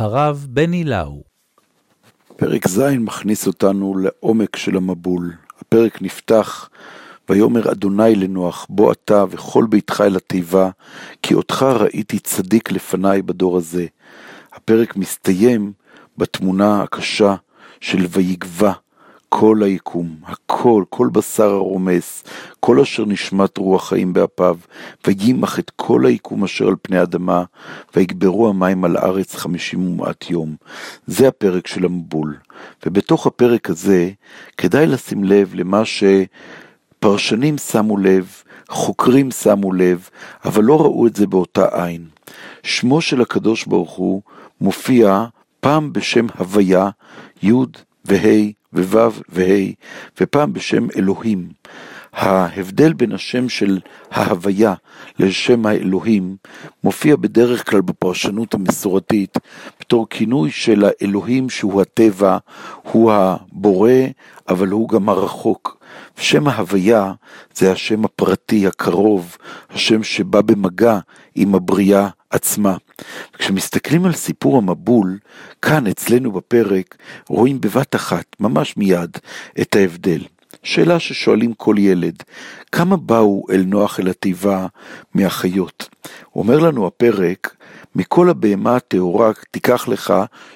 הרב בני לאו. פרק ז' מכניס אותנו לעומק של המבול. הפרק נפתח, ויאמר אדוני לנוח, בוא אתה וכל ביתך אל התיבה, כי אותך ראיתי צדיק לפניי בדור הזה. הפרק מסתיים בתמונה הקשה של ויגבה כל היקום, הכל, כל בשר הרומס, כל אשר נשמת רוח חיים באפיו, וימח את כל היקום אשר על פני אדמה, ויגברו המים על הארץ 50 ומעט יום. זה הפרק של המבול. ובתוך הפרק הזה כדאי לשים לב למה שפרשנים שמו לב, חוקרים שמו לב, אבל לא ראו את זה באותה עין. שמו של הקדוש ברוך הוא מופיע פעם בשם הוויה, י' וה' וו' וה', ופעם בשם אלוהים. ההבדל בין השם של ההוויה לשם האלוהים מופיע בדרך כלל בפרשנות המסורתית בתור כינוי של האלוהים שהוא הטבע, הוא הבורא, אבל הוא גם הרחוק. שם ההוויה זה השם הפרטי, הקרוב, השם שבא במגע עם הבריאה עצמה. כשמסתכלים על סיפור המבול, כאן אצלנו בפרק רואים בבת אחת, ממש מיד, את ההבדל. שאלה ששואלים כל ילד, כמה באו אל נוח אל התיבה מהחיות? אומר לנו הפרק, מכל הבהמה הטהורה תיקח לך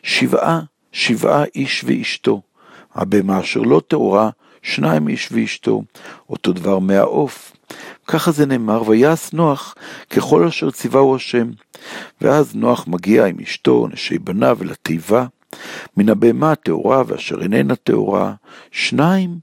שבעה איש ואשתו. הבהמה אשר לא טהורה, 2 איש ואשתו. אותו דבר מהעוף. ככה זה נאמר, ויעש נוח ככל אשר ציווהו השם. ואז נוח מגיע עם אשתו, נשי בניו אל התיבה. מן הבהמה הטהורה ואשר איננה טהורה, 2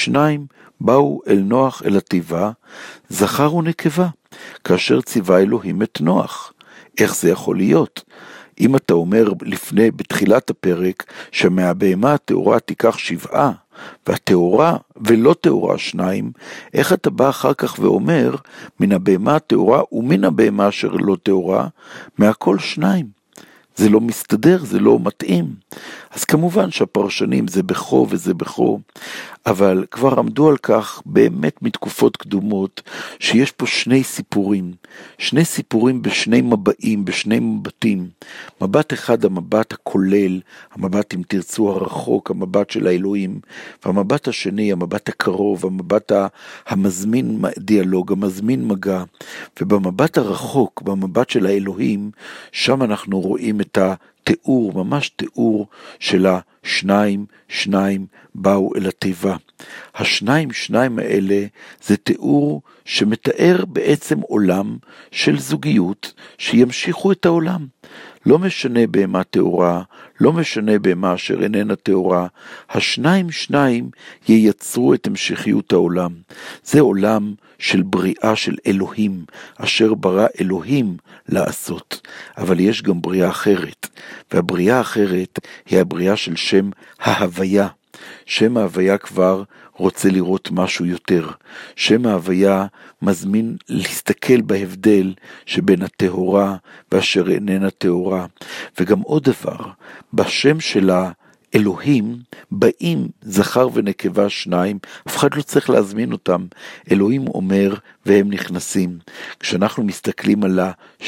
באו אל נוח אל התיבה, זכר ונקבה, כאשר ציווה אלוהים את נוח. איך זה יכול להיות? אם אתה אומר בתחילת הפרק, שמהבהמה הטהורה תיקח 7, והטהורה ולא טהורה 2, איך אתה בא אחר כך ואומר, מן הבהמה הטהורה ומן הבהמה אשר לא טהורה, מהכל 2. זה לא מסתדר, זה לא מתאים. אז כמובן שהפרשנים זה בכו וזה בכו, אבל כבר עמדו על כך באמת מתקופות קדומות, שיש פה 2 סיפורים, 2 סיפורים בשני מבעים, בשני מבטים. מבט אחד המבט הכולל, המבט אם תרצו הרחוק, המבט של האלוהים, והמבט השני, המבט הקרוב, המבט המזמין דיאלוג, המזמין מגע. ובמבט הרחוק, במבט של האלוהים, שם אנחנו רואים את התיאור, ממש תיאור של 2 באו אל התיבה. 2 האלה זה תיאור שמתאר בעצם עולם של זוגיות שימשיכו את העולם. לא משנה בהמה טהורה, לא משנה בהמה אשר איננה טהורה, 2 ייצרו את המשכיות העולם. זה עולם של בריאה של אלוהים, אשר ברא אלוהים לעשות. אבל יש גם בריאה אחרת, והבריאה האחרת היא הבריאה של שם ההוויה. שם ההוויה כבר רוצה לראות משהו יותר. שם ההוויה מזמין להסתכל בהבדל שבין הטהורה ואשר איננה טהורה. וגם עוד דבר, בשם של אלוהים באים זכר ונקבה 2, אף אחד לא צריך להזמין אותם. אלוהים אומר והם נכנסים. כשאנחנו מסתכלים על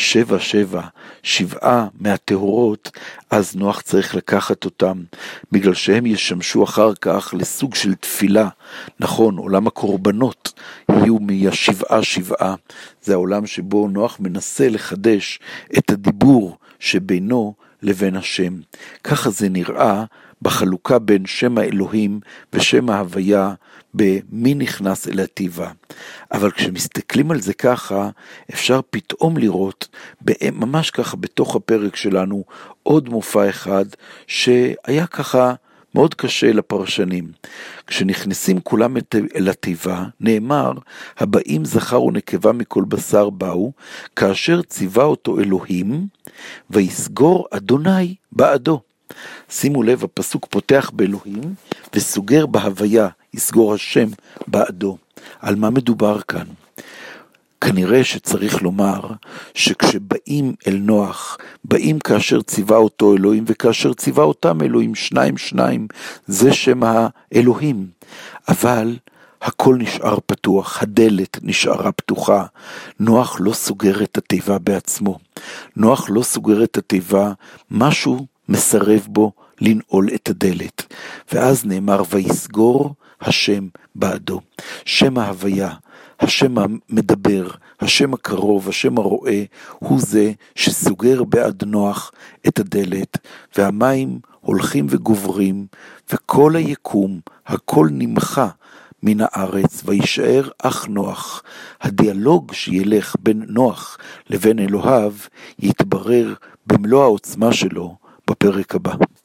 7 מהטהורות, אז נוח צריך לקחת אותם, בגלל שהם ישמשו אחר כך לסוג של תפילה. נכון, עולם הקורבנות יהיו מ7. זה העולם שבו נוח מנסה לחדש את הדיבור שבינו לבין השם. ככה זה נראה בחלוקה בין שם האלוהים ושם ההוויה, במי נכנס אל התיבה. אבל כשמסתכלים על זה ככה, אפשר פתאום לראות, ממש ככה בתוך הפרק שלנו, עוד מופע אחד שהיה ככה מאוד קשה לפרשנים. כשנכנסים כולם אל התיבה, נאמר, הבאים זכר ונקבה מכל בשר באו, כאשר ציווה אותו אלוהים, ויסגור אדוני בעדו. שימו לב, הפסוק פותח באלוהים, וסוגר בהוויה, יסגור השם בעדו. על מה מדובר כאן? כנראה שצריך לומר שכשבאים אל נוח, באים כאשר ציווה אותו אלוהים, וכאשר ציווה אותם אלוהים 2, זה שם האלוהים. אבל הכל נשאר פתוח, הדלת נשארה פתוחה. נוח לא סוגר את התיבה בעצמו. נוח לא סוגר את התיבה, משהו מסרב בו לנעול את הדלת. ואז נאמר, ויסגור השם בעדו. שם ההוויה, השם המדבר, השם הקרוב, השם הרואה, הוא זה שסוגר בעד נוח את הדלת, והמים הולכים וגוברים, וכל היקום, הכל נמחה מן הארץ, וישאר אך נוח. הדיאלוג שילך בין נוח לבין אלוהיו, יתברר במלוא העוצמה שלו בפרק הבא.